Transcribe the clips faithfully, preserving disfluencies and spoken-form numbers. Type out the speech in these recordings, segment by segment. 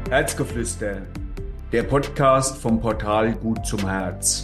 Herzgeflüster, der Podcast vom Portal Gut zum Herz.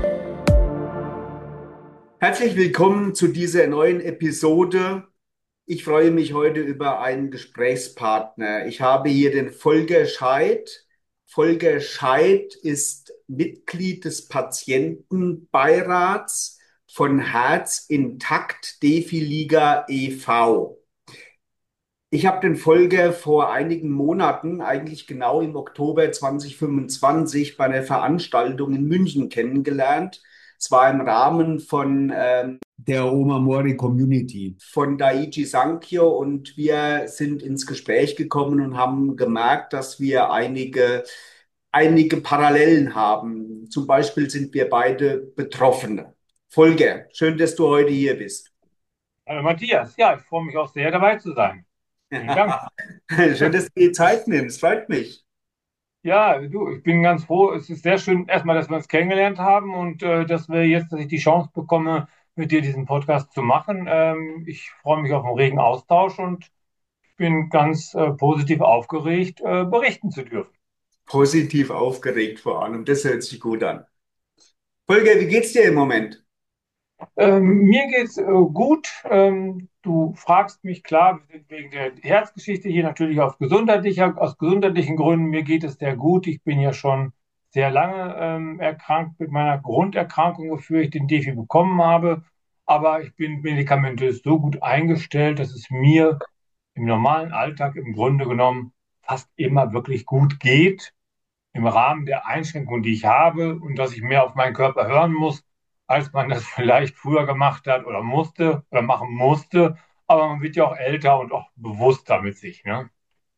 Herzlich willkommen zu dieser neuen Episode. Ich freue mich heute über einen Gesprächspartner. Ich habe hier den Volker Scheidt. Volker Scheidt ist Mitglied des Patientenbeirats von Herz intakt Defi-Liga e V. Ich habe den Volker vor einigen Monaten, eigentlich genau im Oktober zwanzig fünfundzwanzig, bei einer Veranstaltung in München kennengelernt. Es war im Rahmen von ähm, der Oma Mori Community von Daiichi Sankyo, und wir sind ins Gespräch gekommen und haben gemerkt, dass wir einige, einige Parallelen haben. Zum Beispiel sind wir beide Betroffene. Volker, schön, dass du heute hier bist. Hallo Matthias, ja, ich freue mich auch sehr dabei zu sein. Vielen Dank. Schön, dass du dir Zeit nimmst, freut mich. Ja, du, ich bin ganz froh. Es ist sehr schön, erstmal, dass wir uns kennengelernt haben und äh, dass wir jetzt, dass ich die Chance bekomme, mit dir diesen Podcast zu machen. Ähm, ich freue mich auf einen regen Austausch und bin ganz äh, positiv aufgeregt, äh, berichten zu dürfen. Positiv aufgeregt vor allem. Das hört sich gut an. Holger, wie geht's dir im Moment? Ähm, mir geht's äh, gut. Ähm, du fragst mich, klar, wir sind wegen der Herzgeschichte hier natürlich auf gesundheitlicher, aus gesundheitlichen Gründen. Mir geht es sehr gut. Ich bin ja schon sehr lange ähm, erkrankt mit meiner Grunderkrankung, wofür ich den Defi bekommen habe. Aber ich bin medikamentös so gut eingestellt, dass es mir im normalen Alltag im Grunde genommen fast immer wirklich gut geht im Rahmen der Einschränkungen, die ich habe und dass ich mehr auf meinen Körper hören muss, als man das vielleicht früher gemacht hat oder musste oder machen musste. Aber man wird ja auch älter und auch bewusster mit sich, ne?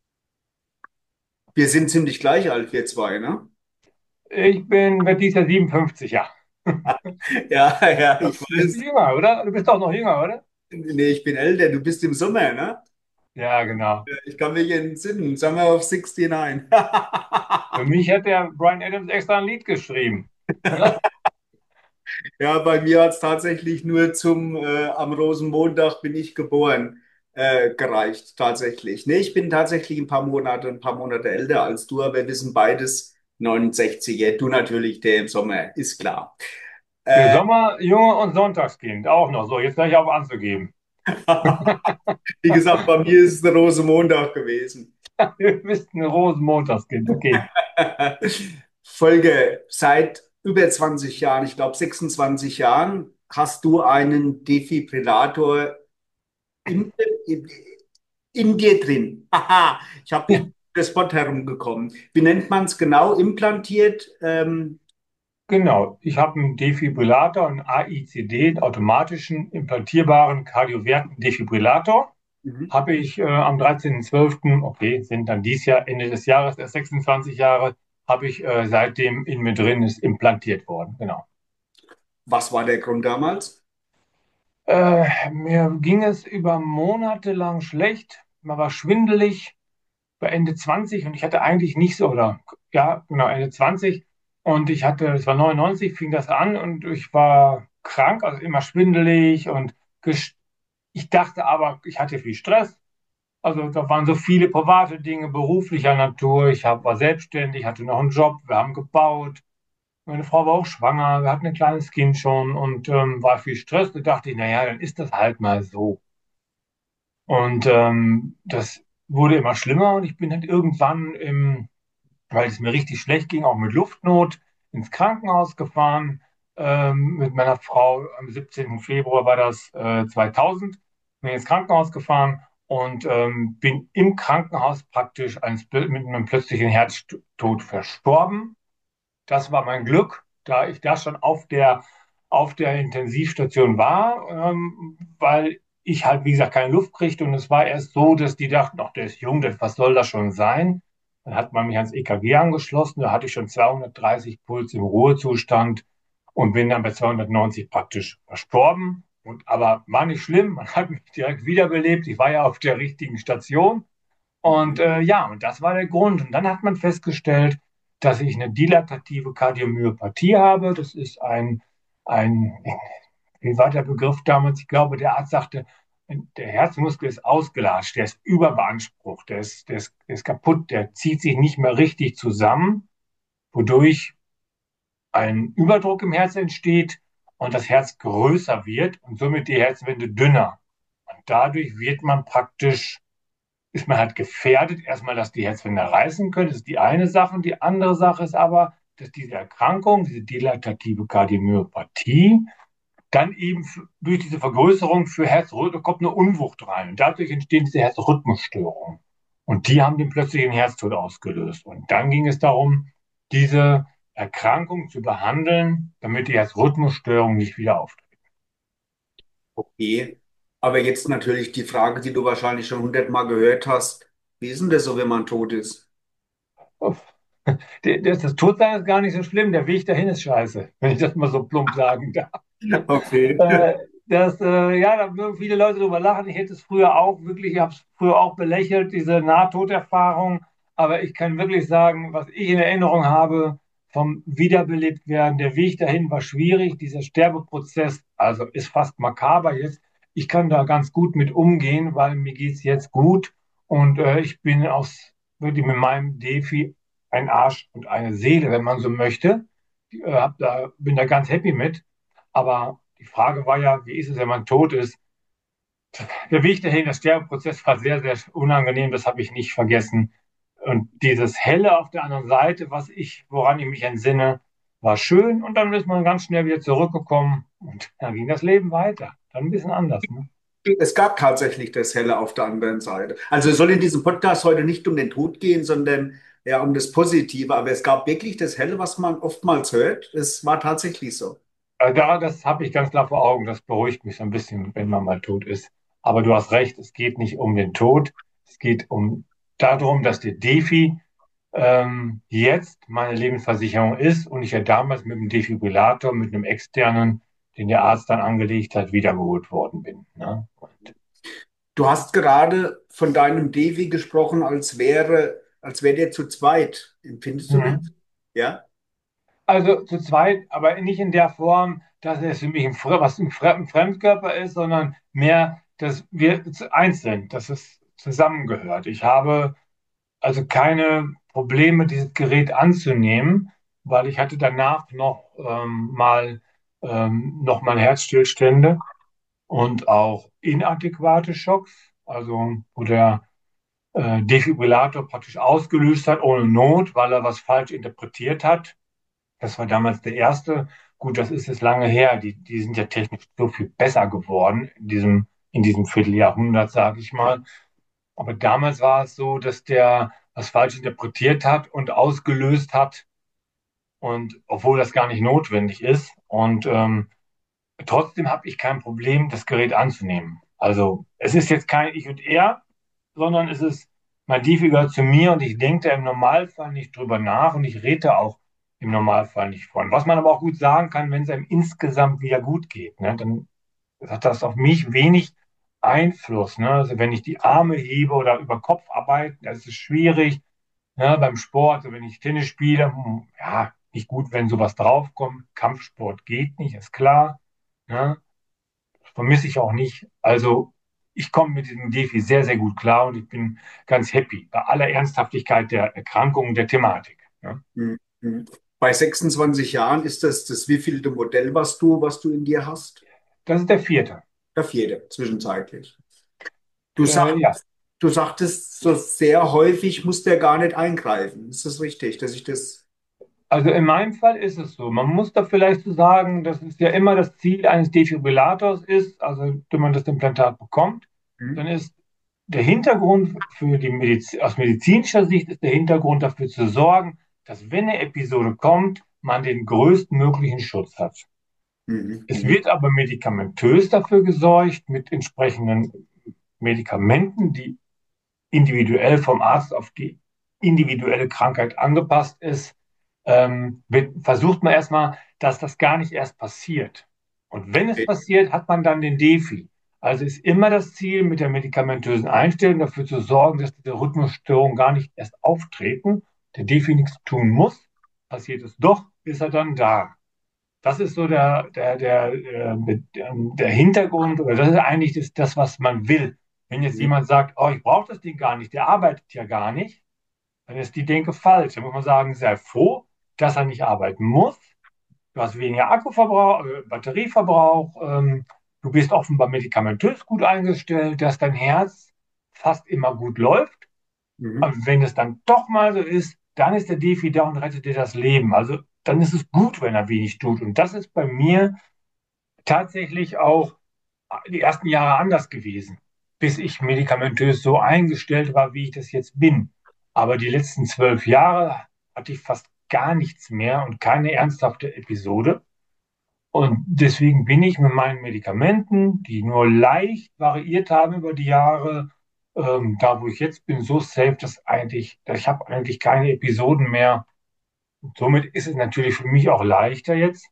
Wir sind ziemlich gleich alt, wir zwei, ne? Ich bin, werde dieses Jahr siebenundfünfzig, ja. Ja, ja, Du ich bist weiß. jünger, oder? Du bist doch noch jünger, oder? Nee, ich bin älter, du bist im Sommer, ne? Ja, genau. Ich kann mich entsinnen. Summer of neunundsechzig. Für mich hat der Bryan Adams extra ein Lied geschrieben. Ja, bei mir hat es tatsächlich nur zum äh, am Rosenmontag bin ich geboren äh, gereicht, tatsächlich. Nee, ich bin tatsächlich ein paar Monate, ein paar Monate älter als du, aber wir sind beides neunundsechziger. Du natürlich, der im Sommer, ist klar. Der Äh, Sommer, Junge und Sonntagskind auch noch. So, jetzt gleich auf anzugeben. Wie gesagt, bei mir ist es der Rosenmontag gewesen. Du bist ein Rosenmontagskind, okay. Folge, seit über zwanzig Jahren, ich glaube sechsundzwanzig Jahren, hast du einen Defibrillator in, in, in dir drin. Haha, ich habe ich bin das Wort herumgekommen. Wie nennt man es genau? Implantiert? Ähm, Genau, ich habe einen Defibrillator, einen A I C D, einen automatischen implantierbaren kardioverten Defibrillator. mhm. Habe ich äh, am dreizehnten zwölften, okay, sind dann dies Jahr, Ende des Jahres, erst sechsundzwanzig Jahre, habe ich äh, seitdem in mir drin, ist implantiert worden. Genau. Was war der Grund damals? Äh, mir ging es über Monate lang schlecht. Man war schwindelig bei Ende zwanzig und ich hatte eigentlich nicht so, oder ja, genau, Ende zwanzig. Und ich hatte, es war neunundneunzig, fing das an und ich war krank, also immer schwindelig und ges- ich dachte aber, ich hatte viel Stress. Also da waren so viele private Dinge beruflicher Natur. Ich hab, war selbstständig, hatte noch einen Job, wir haben gebaut. Meine Frau war auch schwanger, wir hatten ein kleines Kind schon und ähm, war viel Stress. Da dachte ich, naja, dann ist das halt mal so. Und ähm, das wurde immer schlimmer und ich bin halt irgendwann im, weil es mir richtig schlecht ging, auch mit Luftnot, ins Krankenhaus gefahren. Ähm, mit meiner Frau am siebzehnten Februar war das äh, zweitausend. Bin ins Krankenhaus gefahren und ähm, bin im Krankenhaus praktisch eines, mit einem plötzlichen Herztod verstorben. Das war mein Glück, da ich da schon auf der, auf der Intensivstation war, ähm, weil ich halt, wie gesagt, keine Luft kriegte. Und es war erst so, dass die dachten, ach, der ist jung, das, was soll das schon sein? Dann hat man mich ans E K G angeschlossen, da hatte ich schon zweihundertdreißig Puls im Ruhezustand und bin dann bei zweihundertneunzig praktisch verstorben. Und, aber war nicht schlimm, man hat mich direkt wiederbelebt. Ich war ja auf der richtigen Station. Und Mhm. äh, ja, und das war der Grund. Und dann hat man festgestellt, dass ich eine dilatative Kardiomyopathie habe. Das ist ein, ein, wie war der Begriff damals? Ich glaube, der Arzt sagte, der Herzmuskel ist ausgelatscht, der ist überbeansprucht, der ist, der ist, der ist kaputt, der zieht sich nicht mehr richtig zusammen, wodurch ein Überdruck im Herz entsteht und das Herz größer wird und somit die Herzwände dünner. Und dadurch wird man praktisch, ist man halt gefährdet, erstmal, dass die Herzwände reißen können, das ist die eine Sache. Und die andere Sache ist aber, dass diese Erkrankung, diese dilatative Kardiomyopathie, dann eben durch diese Vergrößerung für Herzrhythmus kommt eine Unwucht rein. Und dadurch entstehen diese Herzrhythmusstörungen. Und die haben den plötzlichen Herztod ausgelöst. Und dann ging es darum, diese Erkrankung zu behandeln, damit die Herzrhythmusstörung nicht wieder auftritt. Okay. Aber jetzt natürlich die Frage, die du wahrscheinlich schon hundertmal gehört hast. Wie ist denn das so, wenn man tot ist? Das, das Todsein ist gar nicht so schlimm, der Weg dahin ist scheiße, wenn ich das mal so plump sagen darf. Okay. Äh, das, äh, ja, da mögen viele Leute drüber lachen. Ich hätte es früher auch wirklich, ich habe es früher auch belächelt, diese Nahtoderfahrung. Aber ich kann wirklich sagen, was ich in Erinnerung habe vom Wiederbelebtwerden, der Weg dahin war schwierig. Dieser Sterbeprozess, also ist fast makaber jetzt. Ich kann da ganz gut mit umgehen, weil mir geht's jetzt gut und äh, ich bin aus wirklich mit meinem Defi ein Arsch und eine Seele, wenn man so möchte. Ich, äh, hab da, bin da ganz happy mit. Aber die Frage war ja, wie ist es, wenn man tot ist? Der Weg dahin, der Sterbeprozess war sehr, sehr unangenehm, das habe ich nicht vergessen. Und dieses Helle auf der anderen Seite, was ich, woran ich mich entsinne, war schön und dann ist man ganz schnell wieder zurückgekommen und dann ging das Leben weiter. Dann ein bisschen anders, ne? Es gab tatsächlich das Helle auf der anderen Seite. Also es soll in diesem Podcast heute nicht um den Tod gehen, sondern ja um das Positive. Aber es gab wirklich das Helle, was man oftmals hört. Es war tatsächlich so. Also da, das habe ich ganz klar vor Augen. Das beruhigt mich so ein bisschen, wenn man mal tot ist. Aber du hast recht, es geht nicht um den Tod. Es geht um darum, dass der Defi ähm, jetzt meine Lebensversicherung ist und ich ja damals mit dem Defibrillator, mit einem externen, den der Arzt dann angelegt hat, wiedergeholt worden bin. Ne? Du hast gerade von deinem Devi gesprochen, als wäre, als wäre der zu zweit. Empfindest du das? Mhm. Ja? Also zu zweit, aber nicht in der Form, dass es für mich ein, Fre- was ein Fre- ein Fremdkörper ist, sondern mehr, dass wir eins sind, dass es zusammengehört. Ich habe also keine Probleme, dieses Gerät anzunehmen, weil ich hatte danach noch ähm, mal ähm, noch mal Herzstillstände und auch inadäquate Schocks, also wo der äh, Defibrillator praktisch ausgelöst hat ohne Not, weil er was falsch interpretiert hat. Das war damals der erste. Gut, das ist jetzt lange her. Die, die sind ja technisch so viel besser geworden in diesem, in diesem Vierteljahrhundert, sage ich mal. Aber damals war es so, dass der was falsch interpretiert hat und ausgelöst hat. Und obwohl das gar nicht notwendig ist. Und ähm, trotzdem habe ich kein Problem, das Gerät anzunehmen. Also es ist jetzt kein Ich und Er, sondern es ist, mein Defi gehört zu mir und ich denke da im Normalfall nicht drüber nach und ich rede auch im Normalfall nicht von. Was man aber auch gut sagen kann, wenn es einem insgesamt wieder gut geht, ne, dann hat das auf mich wenig Einfluss. Ne? Also wenn ich die Arme hebe oder über Kopf arbeite, das ist schwierig. Ne? Beim Sport, also wenn ich Tennis spiele, hm, ja, nicht gut, wenn sowas draufkommt. Kampfsport geht nicht, ist klar. Ne? Vermisse ich auch nicht. Also ich komme mit diesem Defi sehr, sehr gut klar und ich bin ganz happy bei aller Ernsthaftigkeit der Erkrankung und der Thematik. Ja. Hm, hm. Bei sechsundzwanzig Jahren ist das das wievielte Modell, was du, was du in dir hast? Das ist der vierte. Der vierte, zwischenzeitlich. Du Äh, sag, ja, du sagtest so sehr häufig, muss der gar nicht eingreifen. Ist das richtig, dass ich das? also in meinem Fall ist es so. Man muss da vielleicht so sagen, dass es ja immer das Ziel eines Defibrillators ist, also wenn man das Implantat bekommt, Hm? dann ist der Hintergrund für die Mediz aus medizinischer Sicht ist der Hintergrund dafür zu sorgen, dass wenn eine Episode kommt, man den größtmöglichen Schutz hat. Mhm, Es mhm, wird aber medikamentös dafür gesorgt, mit entsprechenden Medikamenten, die individuell vom Arzt auf die individuelle Krankheit angepasst ist, ähm, wird, versucht man erstmal, dass das gar nicht erst passiert. Und wenn es okay. passiert, hat man dann den Defi. Also ist immer das Ziel, mit der medikamentösen Einstellung dafür zu sorgen, dass diese Rhythmusstörungen gar nicht erst auftreten, der Defi nichts tun muss, passiert es doch, ist er dann da. Das ist so der, der, der, äh, der Hintergrund, oder das ist eigentlich das, das, was man will. Wenn jetzt Mhm. jemand sagt, oh, ich brauche das Ding gar nicht, der arbeitet ja gar nicht, dann ist die Denke falsch. Da muss man sagen, sei froh, dass er nicht arbeiten muss. Du hast weniger Akkuverbrauch, äh, Batterieverbrauch, ähm, du bist offenbar medikamentös gut eingestellt, dass dein Herz fast immer gut läuft. Mhm. Aber wenn es dann doch mal so ist, dann ist der Defi da und rettet dir das Leben. Also dann ist es gut, wenn er wenig tut. Und das ist bei mir tatsächlich auch die ersten Jahre anders gewesen, bis ich medikamentös so eingestellt war, wie ich das jetzt bin. Aber die letzten zwölf Jahre hatte ich fast gar nichts mehr und keine ernsthafte Episode. Und deswegen bin ich mit meinen Medikamenten, die nur leicht variiert haben über die Jahre, ähm, da wo ich jetzt bin, so safe, dass eigentlich, dass ich habe eigentlich keine Episoden mehr. Und somit ist es natürlich für mich auch leichter jetzt,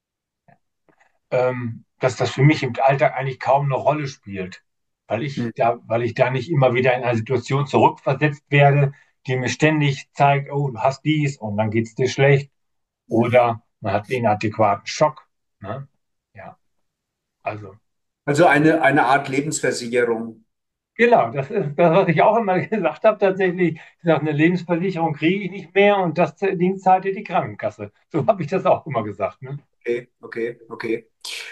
ähm, dass das für mich im Alltag eigentlich kaum eine Rolle spielt, weil ich Mhm. da, weil ich da nicht immer wieder in eine Situation zurückversetzt werde, die mir ständig zeigt, oh, du hast dies und dann geht es dir schlecht Mhm. oder man hat einen adäquaten Schock. Ne? Ja, also. Also eine, eine Art Lebensversicherung. Genau, das ist das, was ich auch immer gesagt habe. Tatsächlich, ich sage, eine Lebensversicherung kriege ich nicht mehr und das Ding zahlt dir die Krankenkasse. So habe ich das auch immer gesagt. Ne? Okay, okay, okay.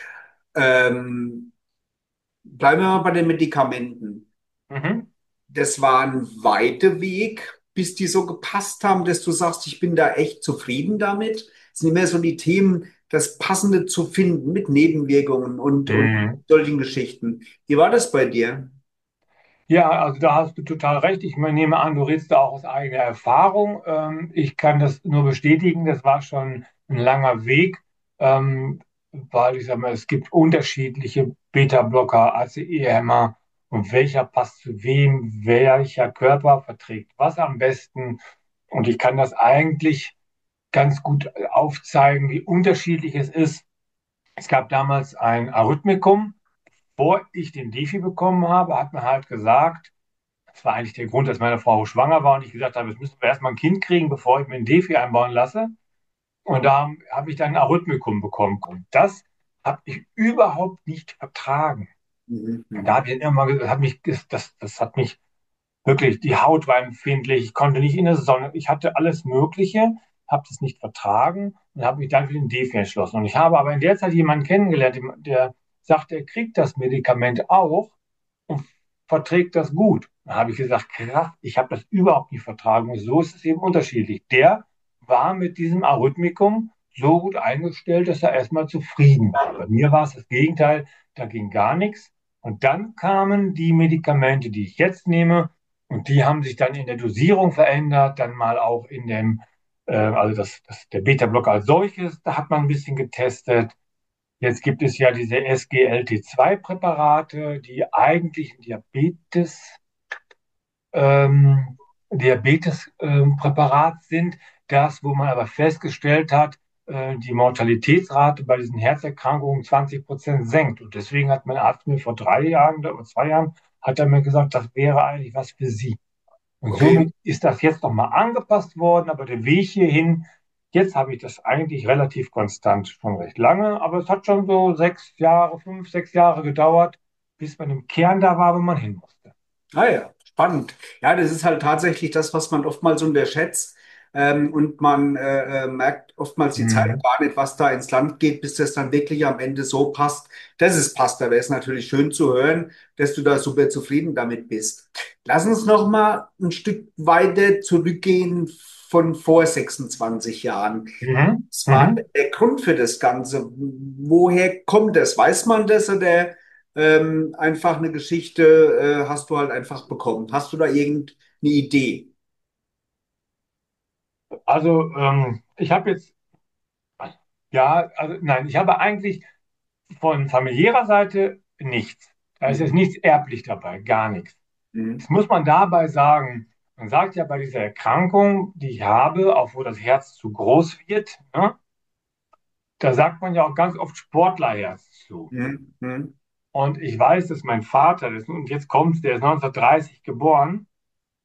Ähm, bleiben wir mal bei den Medikamenten. Mhm. Das war ein weiter Weg, bis die so gepasst haben, dass du sagst, ich bin da echt zufrieden damit. Es sind immer so die Themen, das Passende zu finden mit Nebenwirkungen und, und Mhm. solchen Geschichten. Wie war das bei dir? Ja, also da hast du total recht. Ich nehme an, du redest da auch aus eigener Erfahrung. Ähm, ich kann das nur bestätigen. Das war schon ein langer Weg, ähm, weil ich sage mal, es gibt unterschiedliche Beta-Blocker, A C E-Hämmer und welcher passt zu wem, welcher Körper verträgt was am besten. Und ich kann das eigentlich ganz gut aufzeigen, wie unterschiedlich es ist. Es gab damals ein Arrhythmikum. Bevor ich den Defi bekommen habe, hat man halt gesagt, das war eigentlich der Grund, dass meine Frau schwanger war und ich gesagt habe, jetzt müssen wir erstmal ein Kind kriegen, bevor ich mir ein Defi einbauen lasse. Und da habe ich dann ein Arrhythmikum bekommen. Und das habe ich überhaupt nicht vertragen. Mhm, Und da mhm, habe ich dann immer gesagt, hat mich, das, das hat mich wirklich, die Haut war empfindlich, ich konnte nicht in der Sonne, ich hatte alles Mögliche, habe das nicht vertragen und habe mich dann für den Defi entschlossen. Und ich habe aber in der Zeit jemanden kennengelernt, der sagt, er kriegt das Medikament auch und verträgt das gut. Da habe ich gesagt, krass, ich habe das überhaupt nicht vertragen. Und so ist es eben unterschiedlich. Der war mit diesem Arrhythmikum so gut eingestellt, dass er erstmal zufrieden war. Bei mir war es das Gegenteil, da ging gar nichts. Und dann kamen die Medikamente, die ich jetzt nehme, und die haben sich dann in der Dosierung verändert, dann mal auch in dem, äh, also das, das, der Beta-Blocker als solches, da hat man ein bisschen getestet. Jetzt gibt es ja diese S G L T zwei Präparate, die eigentlich ein Diabetes, ähm, Diabetes, ähm, Präparat sind. Das, wo man aber festgestellt hat, äh, die Mortalitätsrate bei diesen Herzerkrankungen zwanzig Prozent senkt. Und deswegen hat mein Arzt mir vor drei Jahren oder zwei Jahren, hat er mir gesagt, das wäre eigentlich was für Sie. Und okay. somit ist das jetzt nochmal angepasst worden, aber der Weg hierhin, jetzt habe ich das eigentlich relativ konstant schon recht lange, aber es hat schon so sechs Jahre, fünf, sechs Jahre gedauert, bis man im Kern da war, wo man hin musste. Ah ja, spannend. Ja, das ist halt tatsächlich das, was man oftmals unterschätzt. Ähm, und man äh, äh, merkt oftmals die Zeit Mhm. gar nicht, was da ins Land geht, bis das dann wirklich am Ende so passt, dass es passt. Da wäre es natürlich schön zu hören, dass du da super zufrieden damit bist. Lass uns noch mal ein Stück weiter zurückgehen von vor sechsundzwanzig Jahren. Mhm. Was war Mhm. denn der Grund für das Ganze? Woher kommt das? Weiß man das oder ähm, einfach eine Geschichte äh, hast du halt einfach bekommen? Hast du da irgendeine Idee? Also, ähm, ich habe jetzt, ja, also nein, ich habe eigentlich von familiärer Seite nichts. Da ist Mhm. jetzt nichts erblich dabei, gar nichts. Mhm. Das muss man dabei sagen. Man sagt ja bei dieser Erkrankung, die ich habe, auch wo das Herz zu groß wird, ne, da sagt man ja auch ganz oft Sportlerherz zu. Mhm. Mhm. Und ich weiß, dass mein Vater, das, und jetzt kommt's, der ist neunzehnhundertdreißig geboren,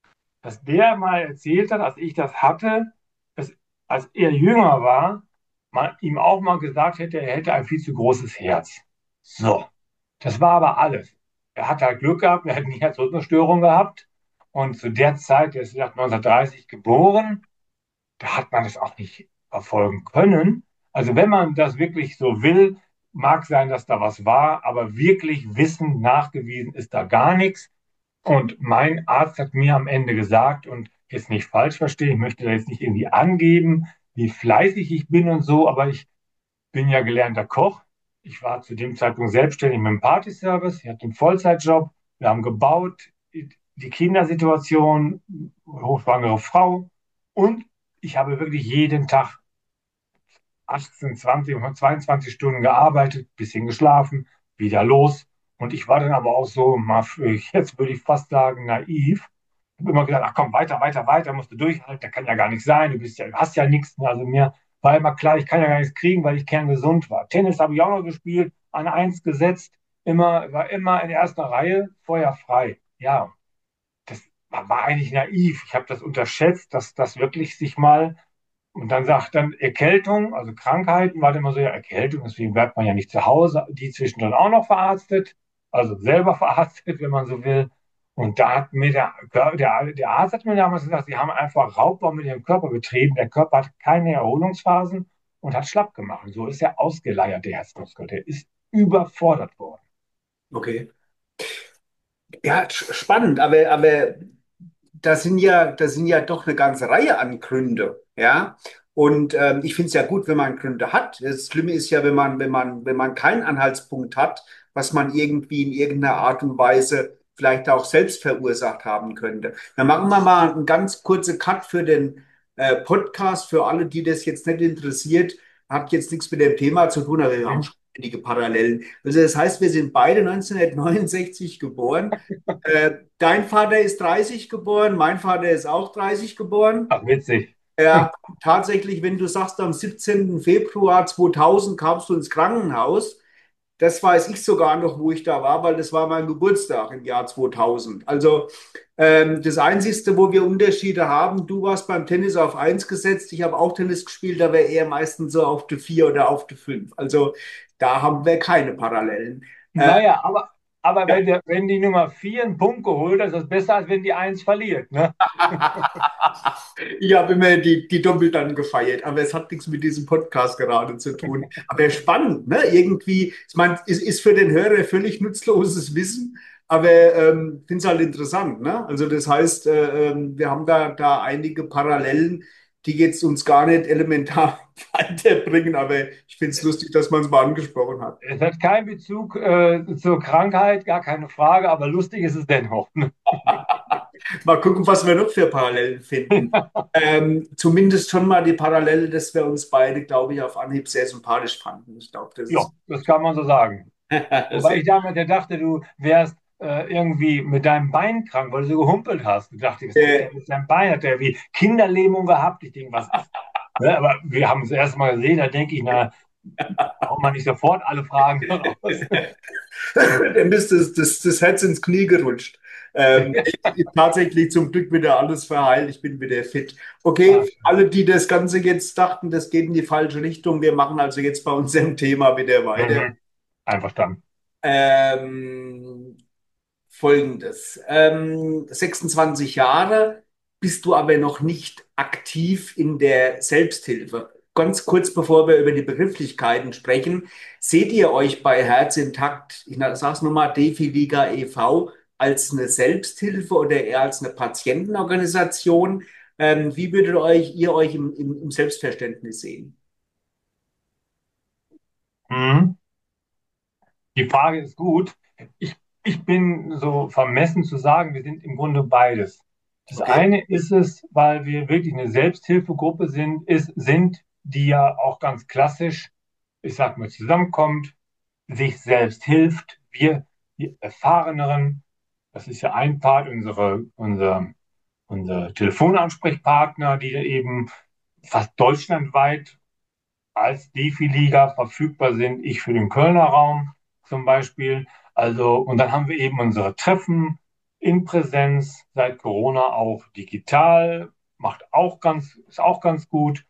dass der mal erzählt hat, als ich das hatte, dass als er jünger war, man ihm auch mal gesagt hätte, er hätte ein viel zu großes Herz. So, das war aber alles. Er hat halt Glück gehabt, er hat nie Herzrhythmusstörung gehabt. Und zu der Zeit, der ist neunzehnhundertdreißig geboren, da hat man das auch nicht verfolgen können. Also wenn man das wirklich so will, mag sein, dass da was war, aber wirklich Wissen nachgewiesen ist da gar nichts. Und mein Arzt hat mir am Ende gesagt, und jetzt nicht falsch verstehen, ich möchte da jetzt nicht irgendwie angeben, wie fleißig ich bin und so, aber ich bin ja gelernter Koch. Ich war zu dem Zeitpunkt selbstständig mit dem Partyservice. Ich hatte einen Vollzeitjob. Wir haben gebaut, die Kindersituation, hochschwangere Frau. Und ich habe wirklich jeden Tag achtzehn, zwanzig, zweiundzwanzig Stunden gearbeitet, bisschen geschlafen, wieder los. Und ich war dann aber auch so, jetzt würde ich fast sagen, naiv. Ich habe immer gedacht, ach komm, weiter, weiter, weiter, musst du durchhalten, das kann ja gar nicht sein, du bist ja, du hast ja nichts. Also mir war immer klar, ich kann ja gar nichts kriegen, weil ich kerngesund war. Tennis habe ich auch noch gespielt, an eins gesetzt, immer, war immer in erster Reihe, feuerfrei. Ja, das war, war eigentlich naiv. Ich habe das unterschätzt, dass das wirklich sich mal und dann sagt dann Erkältung, also Krankheiten, war immer so, ja, Erkältung, deswegen bleibt man ja nicht zu Hause, die zwischendurch auch noch verarztet, also selber verarztet, wenn man so will. Und da hat mir der, der, der Arzt hat mir damals gesagt, sie haben einfach Raubbau mit ihrem Körper betrieben. Der Körper hat keine Erholungsphasen und hat schlapp gemacht. Und so ist er ausgeleiert, der Herzmuskel. Der ist überfordert worden. Okay. Ja, sch- spannend, aber, aber da sind ja, da sind ja doch eine ganze Reihe an Gründe, ja. Und ähm, ich finde es ja gut, wenn man Gründe hat. Das Schlimme ist ja, wenn man, wenn man, wenn man keinen Anhaltspunkt hat, was man irgendwie in irgendeiner Art und Weise vielleicht auch selbst verursacht haben könnte. Dann machen wir mal einen ganz kurzen Cut für den äh, Podcast, für alle, die das jetzt nicht interessiert. Hat jetzt nichts mit dem Thema zu tun, aber wir haben Hm? schon einige Parallelen. Also das heißt, wir sind beide neunzehnhundertneunundsechzig geboren. Äh, dein Vater ist dreißig geboren, mein Vater ist auch dreißig geboren. Ach, witzig. Ja, tatsächlich, wenn du sagst, am siebzehnten Februar zweitausend kamst du ins Krankenhaus, das weiß ich sogar noch, wo ich da war, weil das war mein Geburtstag im Jahr zweitausend. Also ähm, das Einzige, wo wir Unterschiede haben, du warst beim Tennis auf eins gesetzt, ich habe auch Tennis gespielt, aber eher meistens so auf die vier oder auf die fünf. Also da haben wir keine Parallelen. Äh, Naja, aber, aber ja. wenn, der, wenn die Nummer vier einen Punkt geholt hat, ist das besser, als wenn die eins verliert. Ne? Ich habe immer die, die doppelt dann gefeiert, aber es hat nichts mit diesem Podcast gerade zu tun. Aber spannend, ne? Irgendwie, ich meine, es ist für den Hörer völlig nutzloses Wissen, aber ähm, finde es halt interessant, ne? Also das heißt, äh, ähm, wir haben da, da einige Parallelen, die jetzt uns gar nicht elementar weiterbringen, aber ich finde es lustig, dass man es mal angesprochen hat. Es hat keinen Bezug äh, zur Krankheit, gar keine Frage, aber lustig ist es dennoch. Ne? Mal gucken, was wir noch für Parallelen finden. Ähm, zumindest schon mal die Parallele, dass wir uns beide, glaube ich, auf Anhieb sehr sympathisch fanden. Ich glaube, das Ja, ist das kann man so sagen. Wobei sehr. ich damals ja dachte, du wärst äh, irgendwie mit deinem Bein krank, weil du so gehumpelt hast. Ich dachte, was hat Äh, der mit seinem Bein? Hat der wie Kinderlähmung gehabt? Ich denke, was ist? Ne? Aber wir haben es erst mal gesehen, da denke ich, na, haut man nicht sofort alle Fragen raus. Dem ist das, das, das Herz ins Knie gerutscht. Ähm, ich, tatsächlich zum Glück wieder alles verheilt. Ich bin wieder fit. Okay, Ah, für alle, die das Ganze jetzt dachten, das geht in die falsche Richtung. Wir machen also jetzt bei unserem Thema wieder weiter. mhm. Einverstanden. Ähm, Folgendes. Ähm, sechsundzwanzig Jahre bist du aber noch nicht aktiv in der Selbsthilfe. Ganz kurz bevor wir über die Begrifflichkeiten sprechen, seht ihr euch bei Herz intakt, ich sage es nochmal, Defi-Liga e V, als eine Selbsthilfe oder eher als eine Patientenorganisation? Ähm, wie würdet euch, ihr euch im, im, im Selbstverständnis sehen? Mhm. Die Frage ist gut. Ich, ich bin so vermessen zu sagen, wir sind im Grunde beides. Das Okay. eine ist es, weil wir wirklich eine Selbsthilfegruppe sind, ist, sind, die ja auch ganz klassisch, ich sag mal, zusammenkommt, sich selbst hilft. Wir, die Erfahreneren, das ist ja ein Part, unsere, unser, unser Telefonansprechpartner, die eben fast deutschlandweit als Defi-Liga verfügbar sind. Ich für den Kölner Raum zum Beispiel. Also, und dann haben wir eben unsere Treffen in Präsenz, seit Corona auch digital, macht auch ganz, ist auch ganz gut.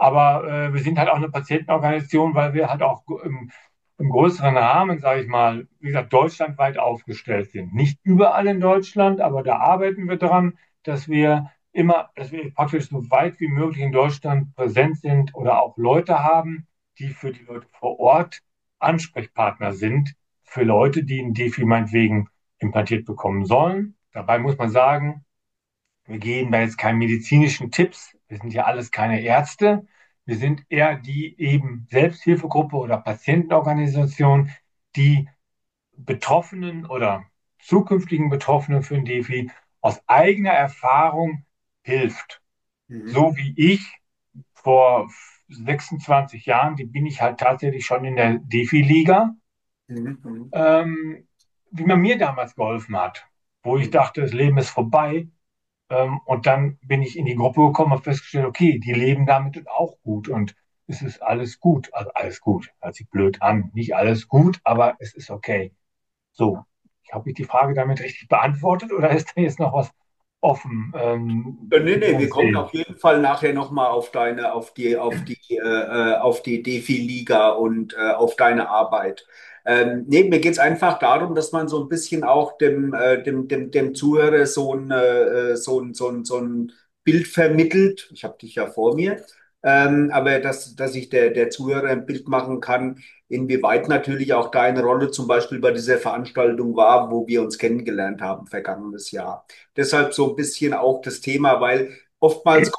Aber äh, wir sind halt auch eine Patientenorganisation, weil wir halt auch im, im größeren Rahmen, sage ich mal, wie gesagt, deutschlandweit aufgestellt sind. Nicht überall in Deutschland, aber da arbeiten wir dran, dass wir immer, dass wir praktisch so weit wie möglich in Deutschland präsent sind oder auch Leute haben, die für die Leute vor Ort Ansprechpartner sind, für Leute, die ein Defi meinetwegen implantiert bekommen sollen. Dabei muss man sagen, wir geben da jetzt keine medizinischen Tipps. Wir sind ja alles keine Ärzte. Wir sind eher die eben Selbsthilfegruppe oder Patientenorganisation, die Betroffenen oder zukünftigen Betroffenen für ein Defi aus eigener Erfahrung hilft. Mhm. So wie ich vor sechsundzwanzig Jahren, die bin ich halt tatsächlich schon in der Defi-Liga, Mhm. Mhm. ähm, wie man mir damals geholfen hat, wo ich Mhm. dachte, das Leben ist vorbei. Ähm, und dann bin ich in die Gruppe gekommen, habe festgestellt, okay, die leben damit auch gut und es ist alles gut. Also alles gut, hört sich blöd an. Nicht alles gut, aber es ist okay. So, habe ich die Frage damit richtig beantwortet oder ist da jetzt noch was offen, ähm, Äh, Nee, wie Sie nee, wir das kommen sehen? auf jeden Fall nachher nochmal auf deine, auf die, auf die, äh, äh, auf die Defi-Liga und äh, auf deine Arbeit. Ähm, nee, mir geht es einfach darum, dass man so ein bisschen auch dem, äh, dem, dem, dem Zuhörer so ein, äh, so ein, so ein, so ein Bild vermittelt. Ich habe dich ja vor mir. Ähm, aber dass, dass sich der, der Zuhörer ein Bild machen kann, inwieweit natürlich auch deine Rolle zum Beispiel bei dieser Veranstaltung war, wo wir uns kennengelernt haben, vergangenes Jahr. Deshalb so ein bisschen auch das Thema, weil oftmals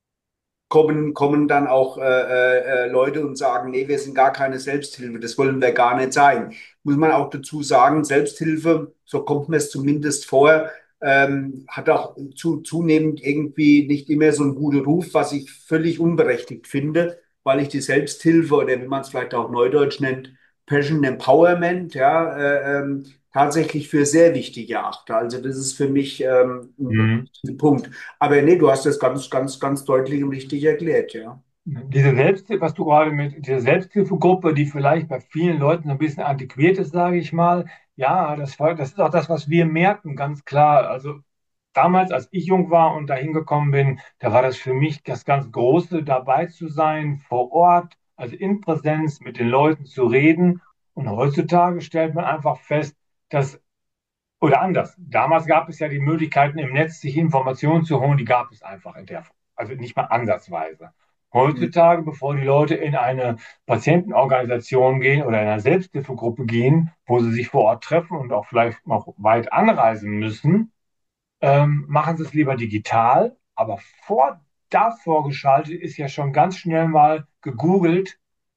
kommen, kommen dann auch äh, äh, äh, Leute und sagen, nee, wir sind gar keine Selbsthilfe, das wollen wir gar nicht sein. Muss man auch dazu sagen, Selbsthilfe, so kommt mir es zumindest vor, ähm, hat auch zu, zunehmend irgendwie nicht immer so einen guten Ruf, was ich völlig unberechtigt finde, weil ich die Selbsthilfe oder wie man es vielleicht auch neudeutsch nennt, Passion Empowerment, ja, äh, ähm, tatsächlich für sehr wichtig erachte. Also das ist für mich ähm, ein Mhm. ein Punkt. Aber nee, du hast das ganz, ganz, ganz deutlich und richtig erklärt, ja. Diese Selbsthilfe, was du gerade mit dieser Selbsthilfegruppe, die vielleicht bei vielen Leuten so ein bisschen antiquiert ist, sage ich mal, ja, das, war- das ist auch das, was wir merken, ganz klar. Also damals, als ich jung war und dahin gekommen bin, da war das für mich das ganz Große, dabei zu sein, vor Ort, also in Präsenz mit den Leuten zu reden. Und heutzutage stellt man einfach fest, dass, oder anders, damals gab es ja die Möglichkeiten im Netz, sich Informationen zu holen, die gab es einfach in der, also nicht mal ansatzweise. Mhm. Heutzutage, bevor die Leute in eine Patientenorganisation gehen oder in eine Selbsthilfegruppe gehen, wo sie sich vor Ort treffen und auch vielleicht noch weit anreisen müssen, ähm, machen Sie es lieber digital, aber vor, davor geschaltet ist ja schon ganz schnell mal gegoogelt,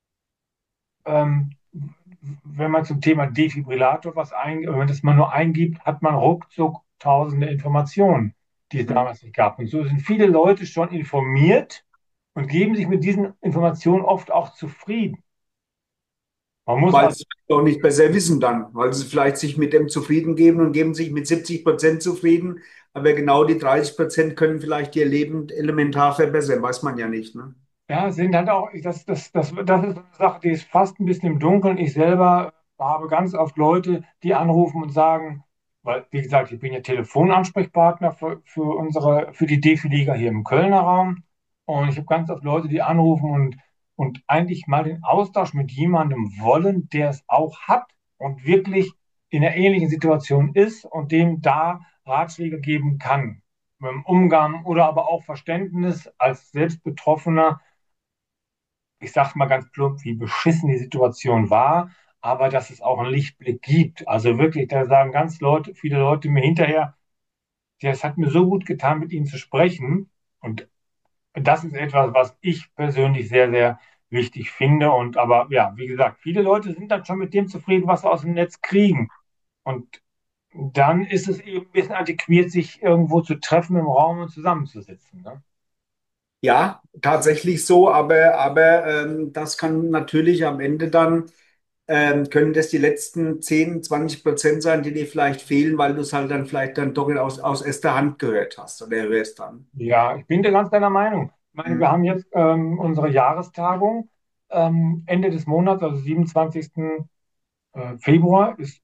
ähm, wenn man zum Thema Defibrillator was eingibt, wenn das man nur eingibt, hat man ruckzuck tausende Informationen, die es Mhm. damals nicht gab. Und so sind viele Leute schon informiert und geben sich mit diesen Informationen oft auch zufrieden. Man muss Weil also, sie es doch nicht besser wissen dann, weil sie vielleicht sich mit dem zufrieden geben und geben sich mit siebzig Prozent zufrieden, aber genau die dreißig Prozent können vielleicht ihr Leben elementar verbessern, weiß man ja nicht, ne? ja, sind halt auch, das, das, das, das ist eine Sache, die ist fast ein bisschen im Dunkeln. Ich selber habe ganz oft Leute, die anrufen und sagen, weil, wie gesagt, ich bin ja Telefonansprechpartner für, für unsere, für die Defi-Liga hier im Kölner Raum. Und ich habe ganz oft Leute, die anrufen und, und eigentlich mal den Austausch mit jemandem wollen, der es auch hat und wirklich in einer ähnlichen Situation ist und dem da Ratschläge geben kann. Im Umgang oder aber auch Verständnis als Selbstbetroffener, ich sage mal ganz plump, wie beschissen die Situation war, aber dass es auch einen Lichtblick gibt. Also wirklich, da sagen ganz Leute, viele Leute mir hinterher, ja, es hat mir so gut getan, mit Ihnen zu sprechen. Und das ist etwas, was ich persönlich sehr, sehr wichtig finde. Und aber ja, wie gesagt, viele Leute sind dann schon mit dem zufrieden, was sie aus dem Netz kriegen. Und dann ist es eben ein bisschen antiquiert, sich irgendwo zu treffen im Raum und zusammenzusitzen. Ne? Ja, tatsächlich so, aber, aber ähm, das kann natürlich am Ende dann, ähm, können das die letzten zehn, zwanzig Prozent sein, die dir vielleicht fehlen, weil du es halt dann vielleicht dann doch aus, aus erster Hand gehört hast oder hörst dann. Ja, ich bin da ganz deiner Meinung. Ich meine, wir Mhm. haben jetzt ähm, unsere Jahrestagung ähm, Ende des Monats, also siebenundzwanzigsten äh, Februar ist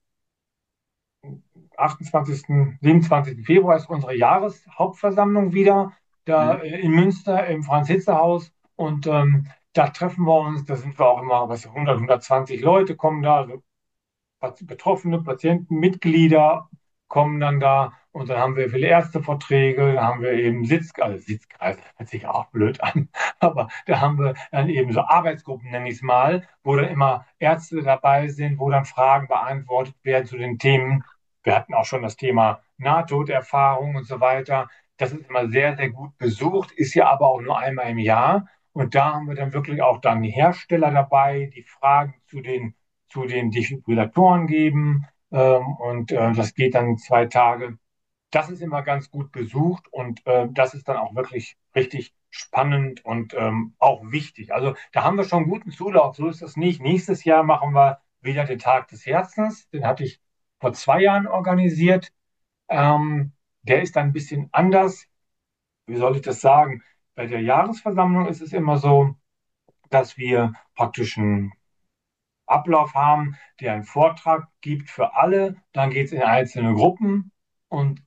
achtundzwanzigsten, siebenundzwanzigsten Februar ist unsere Jahreshauptversammlung wieder da Mhm. äh, in Münster im Franz-Hitze-Haus. Und ähm, da treffen wir uns, da sind wir auch immer, was, hundert, hundertzwanzig Leute kommen da, also Pat- Betroffene, Patienten, Mitglieder kommen dann da und dann haben wir viele Ärzteverträge, dann haben wir eben Sitz, also Sitzkreis, hört sich auch blöd an, aber da haben wir dann eben so Arbeitsgruppen, nenne ich es mal, wo dann immer Ärzte dabei sind, wo dann Fragen beantwortet werden zu den Themen. Wir hatten auch schon das Thema Nahtoderfahrung und so weiter. Das ist immer sehr, sehr gut besucht, ist ja aber auch nur einmal im Jahr. Und da haben wir dann wirklich auch dann die Hersteller dabei, die Fragen zu den zu den Defibrillatoren geben. Ähm, und äh, das geht dann zwei Tage. Das ist immer ganz gut besucht und äh, das ist dann auch wirklich richtig spannend und ähm, auch wichtig. Also da haben wir schon guten Zulauf, so ist das nicht. Nächstes Jahr machen wir wieder den Tag des Herzens. Den hatte ich vor zwei Jahren organisiert. Ähm, der ist dann ein bisschen anders. Wie soll ich das sagen? Bei der Jahresversammlung ist es immer so, dass wir praktisch ein Ablauf haben, der einen Vortrag gibt für alle. Dann geht es in einzelne Gruppen und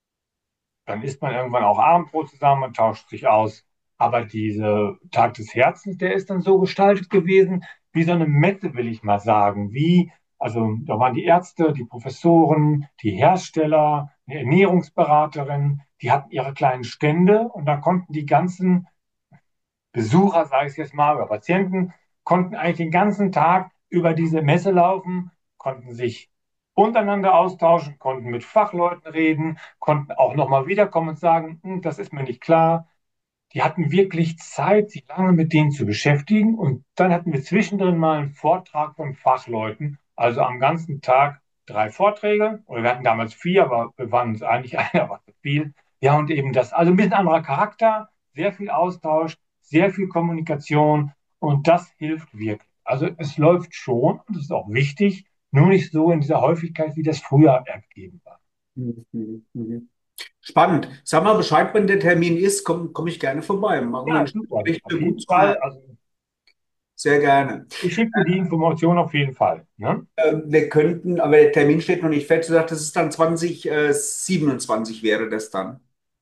dann isst man irgendwann auch Abendbrot zusammen und tauscht sich aus. Aber dieser Tag des Herzens, der ist dann so gestaltet gewesen, wie so eine Messe, will ich mal sagen. Wie, also da waren die Ärzte, die Professoren, die Hersteller, eine Ernährungsberaterin, die hatten ihre kleinen Stände und da konnten die ganzen Besucher, sage ich jetzt mal, oder Patienten, konnten eigentlich den ganzen Tag über diese Messe laufen, konnten sich untereinander austauschen, konnten mit Fachleuten reden, konnten auch nochmal wiederkommen und sagen, hm, das ist mir nicht klar. Die hatten wirklich Zeit, sich lange mit denen zu beschäftigen. Und dann hatten wir zwischendrin mal einen Vortrag von Fachleuten, also am ganzen Tag drei Vorträge. Oder wir hatten damals vier, aber wir waren uns einig, einer war zu viel. Ja, und eben das, also ein bisschen anderer Charakter, sehr viel Austausch, sehr viel Kommunikation und das hilft wirklich. Also es läuft schon und es ist auch wichtig, nur nicht so in dieser Häufigkeit, wie das früher gegeben war. Mhm. Mhm. Spannend. Sag mal Bescheid, wenn der Termin ist, komme komm komm ich gerne vorbei. Machen wir Ja, ein super. Gespräch Auf für gut jeden zu hören. Fall. Also Sehr gerne. ich schicke dir die Information auf jeden Fall. Ne? Ähm, wir könnten, aber der Termin steht noch nicht fest. Du sagst, das ist dann zwanzig siebenundzwanzig wäre das dann.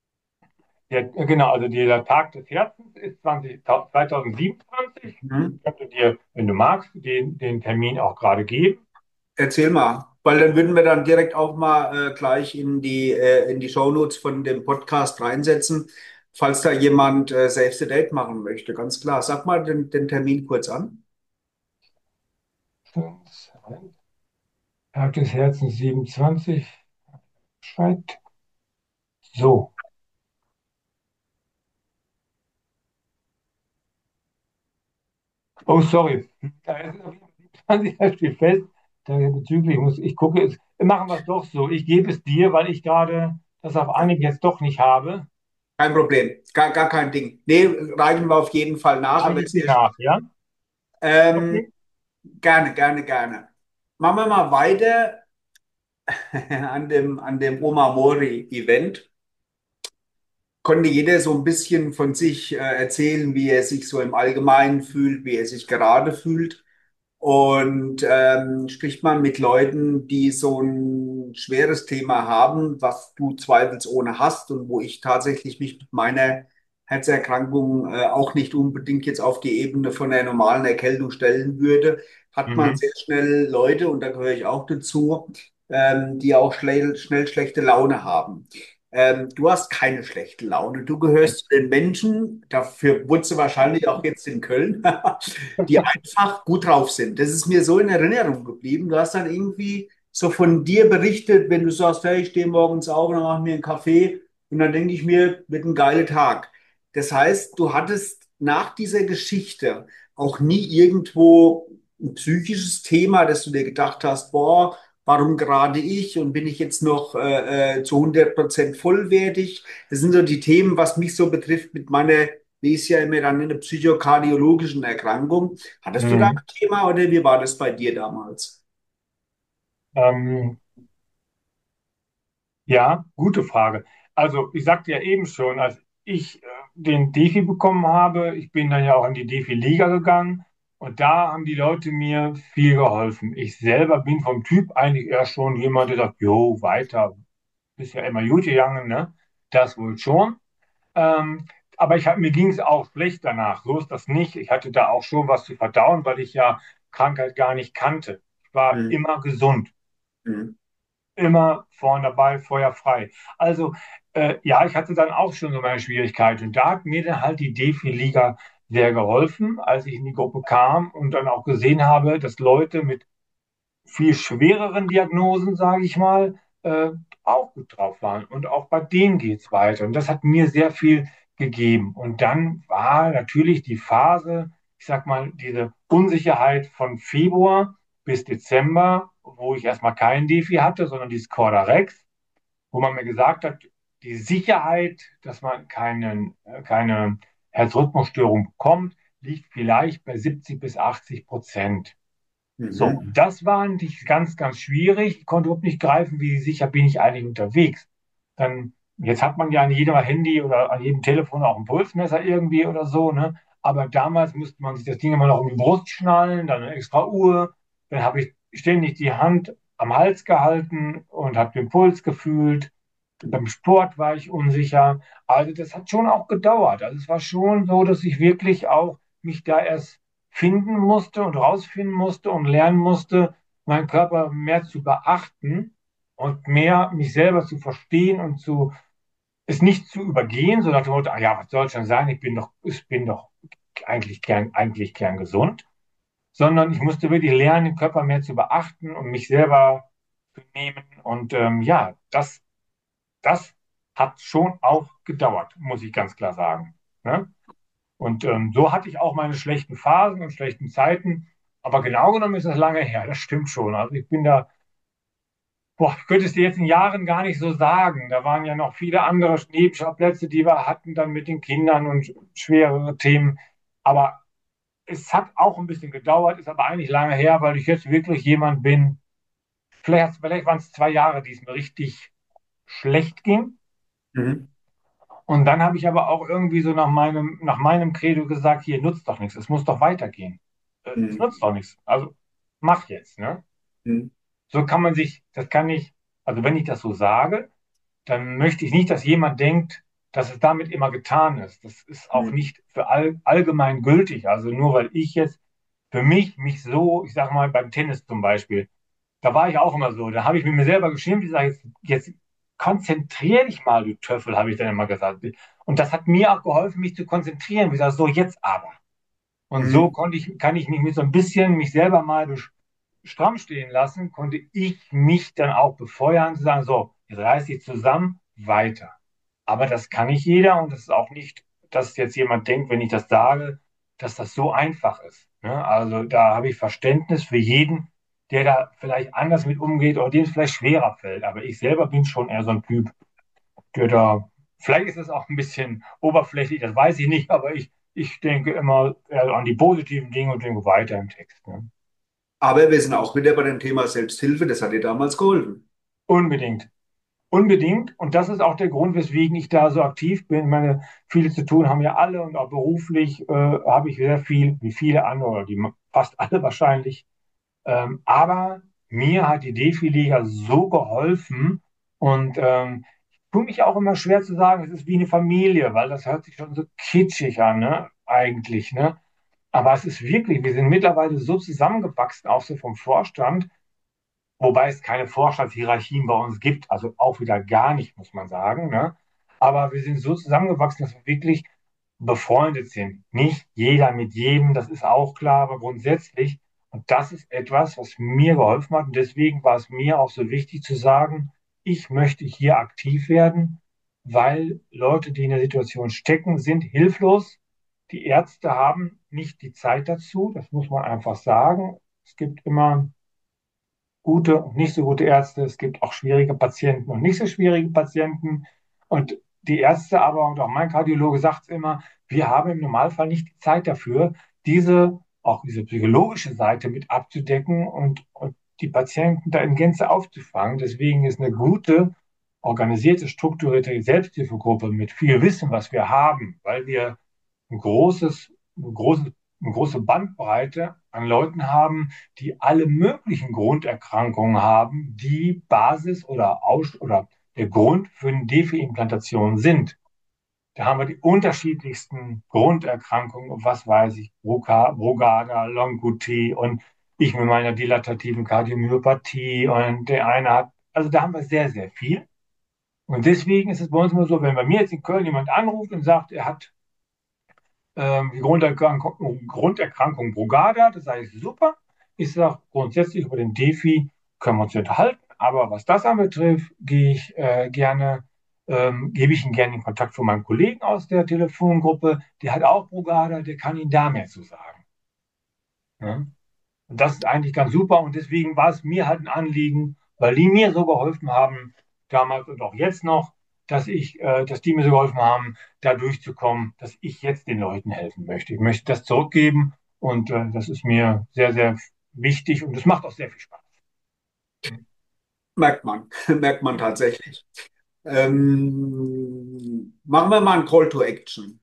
Der, genau, also der Tag des Herzens ist zwanzig, zweitausendsiebenundzwanzig. Mhm. Ich könnte dir, wenn du magst, den, den Termin auch gerade geben. Erzähl mal, weil dann würden wir dann direkt auch mal äh, gleich in die, äh, in die Shownotes von dem Podcast reinsetzen, falls da jemand äh, Save the Date machen möchte. Ganz klar. Sag mal den, den Termin kurz an. Tag des Herzens siebenundzwanzig. Schreibt. So. Oh, sorry. Da ist auf jeden Fall siebenundzwanzig, da steht fest. Da bezüglich muss ich gucke jetzt. Machen wir es doch so. Ich gebe es dir, weil ich gerade das auf Anhieb jetzt doch nicht habe. Kein Problem, gar, gar kein Ding. Nee, reichen wir auf jeden Fall nach, aber Reiche ich dir sehr schön. nach, ja? Ähm, Okay. gerne, gerne, gerne. Machen wir mal weiter an dem, an dem Oma Mori-Event. Konnte jeder so ein bisschen von sich äh, erzählen, wie er sich so im Allgemeinen fühlt, wie er sich gerade fühlt. Und ähm, spricht man mit Leuten, die so ein schweres Thema haben, was du zweifelsohne hast und wo ich tatsächlich mich mit meiner Herzerkrankung äh, auch nicht unbedingt jetzt auf die Ebene von einer normalen Erkältung stellen würde, hat man Mhm. sehr schnell Leute, und da gehöre ich auch dazu, ähm, die auch schnell, schnell schlechte Laune haben. Ähm, du hast keine schlechte Laune. Du gehörst zu den Menschen, dafür wurdest du wahrscheinlich auch jetzt in Köln, die einfach gut drauf sind. Das ist mir so in Erinnerung geblieben. Du hast dann irgendwie so von dir berichtet, wenn du sagst, hey, ich stehe morgens auf und dann mache ich mir einen Kaffee und dann denke ich mir, wird ein geiler Tag. Das heißt, du hattest nach dieser Geschichte auch nie irgendwo ein psychisches Thema, dass du dir gedacht hast, boah, warum gerade ich und bin ich jetzt noch äh, äh, zu hundert Prozent vollwertig? Das sind so die Themen, was mich so betrifft mit meiner, wie ist ja immer dann eine psychokardiologischen Erkrankung. Hattest du da Mhm. ein Thema oder wie war das bei dir damals? Ähm, Ja, gute Frage. Also, ich sagte ja eben schon, als ich äh, den Defi bekommen habe, ich bin dann ja auch in die Defi-Liga gegangen und da haben die Leute mir viel geholfen. Ich selber bin vom Typ eigentlich eher schon jemand, der sagt, jo, weiter, bist ja immer gut gegangen, ne? Das wohl schon. Ähm, aber ich hab, mir ging es auch schlecht danach. So ist das nicht. Ich hatte da auch schon was zu verdauen, weil ich ja Krankheit gar nicht kannte. Ich war Mhm. immer gesund, Mhm. immer vorne dabei, feuerfrei. Also äh, ja, ich hatte dann auch schon so meine Schwierigkeiten. Und da hat mir dann halt die Defi-Liga sehr geholfen, als ich in die Gruppe kam und dann auch gesehen habe, dass Leute mit viel schwereren Diagnosen, sage ich mal, äh, auch gut drauf waren. Und auch bei denen geht es weiter. Und das hat mir sehr viel gegeben. Und dann war natürlich die Phase, ich sag mal, diese Unsicherheit von Februar bis Dezember, wo ich erstmal kein Defi hatte, sondern dieses Cordarex, wo man mir gesagt hat, die Sicherheit, dass man keinen, äh, keine Herzrhythmusstörung bekommt, liegt vielleicht bei siebzig bis achtzig Prozent. So, Mhm. das war eigentlich ganz, ganz schwierig. Ich konnte überhaupt nicht greifen, wie sicher bin ich eigentlich unterwegs. Dann, jetzt hat man ja an jedem Handy oder an jedem Telefon auch ein Pulsmesser irgendwie oder so, ne? Aber damals musste man sich das Ding immer noch um die Brust schnallen, dann eine extra Uhr. Dann habe ich ständig die Hand am Hals gehalten und habe den Puls gefühlt. Beim Sport war ich unsicher. Also das hat schon auch gedauert. Also es war schon so, dass ich wirklich auch mich da erst finden musste und rausfinden musste und lernen musste, meinen Körper mehr zu beachten und mehr mich selber zu verstehen und zu es nicht zu übergehen, so nach dem Motto, ah ja, was soll schon sein, ich bin doch, ich bin doch eigentlich gern, eigentlich gern gesund, sondern ich musste wirklich lernen, den Körper mehr zu beachten und mich selber zu nehmen. Und ähm, ja, das das hat schon auch gedauert, muss ich ganz klar sagen. Ne? Und ähm, so hatte ich auch meine schlechten Phasen und schlechten Zeiten. Aber genau genommen ist das lange her. Das stimmt schon. Also ich bin da, boah, ich könnte es dir jetzt in Jahren gar nicht so sagen. Da waren ja noch viele andere Nebenschauplätze, die wir hatten dann mit den Kindern und schwerere Themen. Aber es hat auch ein bisschen gedauert, ist aber eigentlich lange her, weil ich jetzt wirklich jemand bin. Vielleicht, vielleicht waren es zwei Jahre, die es mir richtig schlecht ging. Mhm. Und dann habe ich aber auch irgendwie so nach meinem, nach meinem Credo gesagt, hier nutzt doch nichts, es muss doch weitergehen. Äh, Es Mhm. nutzt doch nichts. Also mach jetzt, ne? Mhm. So kann man sich, das kann ich, also wenn ich das so sage, dann möchte ich nicht, dass jemand denkt, dass es damit immer getan ist. Das ist auch Mhm. nicht für all, allgemein gültig. Also nur weil ich jetzt für mich mich so, ich sage mal beim Tennis zum Beispiel, da war ich auch immer so. Da habe ich mit mir selber geschimpft. Ich sage, jetzt, jetzt konzentrier dich mal, du Töffel, habe ich dann immer gesagt. Und das hat mir auch geholfen, mich zu konzentrieren. Ich sage, so, jetzt aber. Und so Mhm. konnte ich, kann ich mich mit so ein bisschen mich selber mal besch- stramm stehen lassen, konnte ich mich dann auch befeuern, zu sagen, so, jetzt reiß dich zusammen, weiter. Aber das kann nicht jeder und das ist auch nicht, dass jetzt jemand denkt, wenn ich das sage, dass das so einfach ist. Ne? Also da habe ich Verständnis für jeden, der da vielleicht anders mit umgeht oder dem es vielleicht schwerer fällt. Aber ich selber bin schon eher so ein Typ, der da, vielleicht ist es auch ein bisschen oberflächlich, das weiß ich nicht, aber ich, ich denke immer eher an die positiven Dinge und denke weiter im Text. Ne? Aber wir sind auch wieder bei dem Thema Selbsthilfe, das hat dir damals geholfen. Unbedingt. Unbedingt. Und das ist auch der Grund, weswegen ich da so aktiv bin. Ich meine, viele zu tun haben ja alle und auch beruflich äh, habe ich sehr viel, wie viele andere, oder die fast alle wahrscheinlich. Ähm, aber mir hat die Defi-Liga so geholfen und ähm, ich tue mich auch immer schwer zu sagen, es ist wie eine Familie, weil das hört sich schon so kitschig an, ne? Eigentlich, ne? Aber es ist wirklich, wir sind mittlerweile so zusammengewachsen, auch so vom Vorstand, wobei es keine Vorstandshierarchien bei uns gibt, also auch wieder gar nicht, muss man sagen. Ne? Aber wir sind so zusammengewachsen, dass wir wirklich befreundet sind. Nicht jeder mit jedem, das ist auch klar, aber grundsätzlich. Und das ist etwas, was mir geholfen hat. Und deswegen war es mir auch so wichtig zu sagen, ich möchte hier aktiv werden, weil Leute, die in der Situation stecken, sind hilflos. Die Ärzte haben nicht die Zeit dazu, das muss man einfach sagen. Es gibt immer gute und nicht so gute Ärzte. Es gibt auch schwierige Patienten und nicht so schwierige Patienten. Und die Ärzte aber und auch mein Kardiologe sagt es immer, wir haben im Normalfall nicht die Zeit dafür, diese, auch diese psychologische Seite mit abzudecken und, und die Patienten da in Gänze aufzufangen. Deswegen ist eine gute, organisierte, strukturierte Selbsthilfegruppe mit viel Wissen, was wir haben, weil wir ein großes, ein großes, eine große Bandbreite an Leuten haben, die alle möglichen Grunderkrankungen haben, die Basis oder, Aus oder der Grund für eine Defi-Implantation sind. Da haben wir die unterschiedlichsten Grunderkrankungen, was weiß ich, Broca, Brugada, Long-Q T und ich mit meiner dilatativen Kardiomyopathie und der eine hat, also da haben wir sehr, sehr viel. Und deswegen ist es bei uns immer so, wenn bei mir jetzt in Köln jemand anruft und sagt, er hat ähm, die Grunderkrankung, Grunderkrankung Brugada, das sage ich super. Ich sage grundsätzlich über den Defi können wir uns unterhalten, aber was das anbetrifft, gehe ich äh, gerne, ähm, gebe ich Ihnen gerne den Kontakt von meinem Kollegen aus der Telefongruppe, der hat auch Brugada, der kann Ihnen da mehr zu sagen. Ja? Und das ist eigentlich ganz super und deswegen war es mir halt ein Anliegen, weil die mir so geholfen haben, damals und auch jetzt noch, dass ich, äh, dass die mir so geholfen haben, da durchzukommen, dass ich jetzt den Leuten helfen möchte. Ich möchte das zurückgeben und äh, das ist mir sehr, sehr wichtig und es macht auch sehr viel Spaß. Merkt man, merkt man tatsächlich. Ähm, machen wir mal ein Call to Action.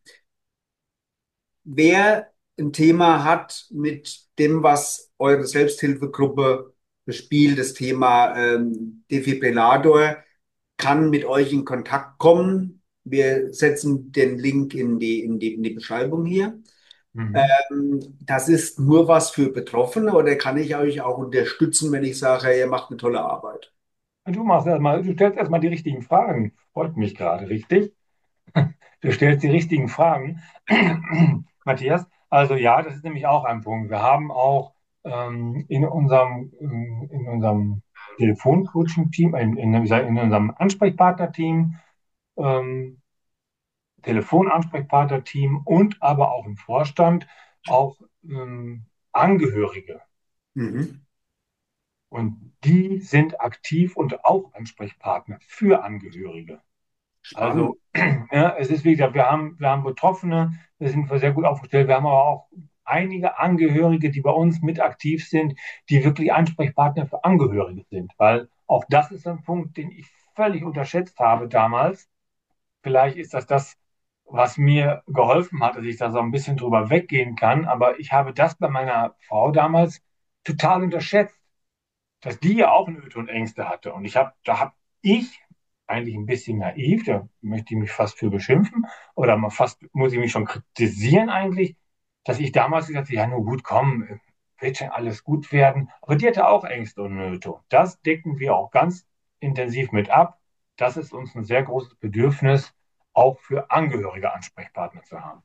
Wer ein Thema hat mit dem, was eure Selbsthilfegruppe bespielt, das Thema ähm, Defibrillator, kann mit euch in Kontakt kommen. Wir setzen den Link in die, in die, in die Beschreibung hier. Mhm. Ähm, das ist nur was für Betroffene oder kann ich euch auch unterstützen, wenn ich sage, hey, ihr macht eine tolle Arbeit? Und du machst erstmal, du stellst erstmal die richtigen Fragen. Freut mich gerade, richtig? Du stellst die richtigen Fragen, Matthias. Also ja, das ist nämlich auch ein Punkt. Wir haben auch ähm, in unserem, ähm, in unserem Telefoncoaching-Team, in, in, in unserem Ansprechpartner-Team, ähm, Telefonansprechpartner-Team und aber auch im Vorstand auch ähm, Angehörige. Mhm. Und die sind aktiv und auch Ansprechpartner für Angehörige. Spannend. Also, ja, es ist wie gesagt, wir haben, wir haben Betroffene, da sind wir sehr gut aufgestellt. Wir haben aber auch einige Angehörige, die bei uns mit aktiv sind, die wirklich Ansprechpartner für Angehörige sind. Weil auch das ist ein Punkt, den ich völlig unterschätzt habe damals. Vielleicht ist das das, was mir geholfen hat, dass ich da so ein bisschen drüber weggehen kann. Aber ich habe das bei meiner Frau damals total unterschätzt, dass die ja auch Nöte und Ängste hatte. Und ich habe, da habe ich eigentlich ein bisschen naiv, da möchte ich mich fast für beschimpfen, oder mal fast muss ich mich schon kritisieren eigentlich, dass ich damals gesagt habe, ja, nur gut, komm, wird schon alles gut werden. Aber die hatte auch Ängste und Nöte. Das decken wir auch ganz intensiv mit ab. Das ist uns ein sehr großes Bedürfnis, auch für angehörige Ansprechpartner zu haben.